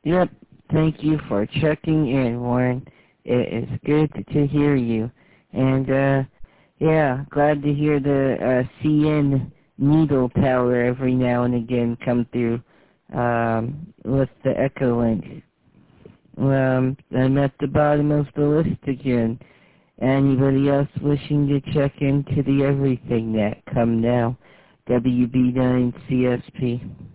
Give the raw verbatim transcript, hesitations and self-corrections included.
Yep. Thank you for checking in, Warren. It is good to hear you. And, uh, yeah, glad to hear the uh, C N needle power every now and again come through um, with the Echolink. Um, I'm at the bottom of the list again. Anybody else wishing to check into the Everything Net, come now. W B nine C S P.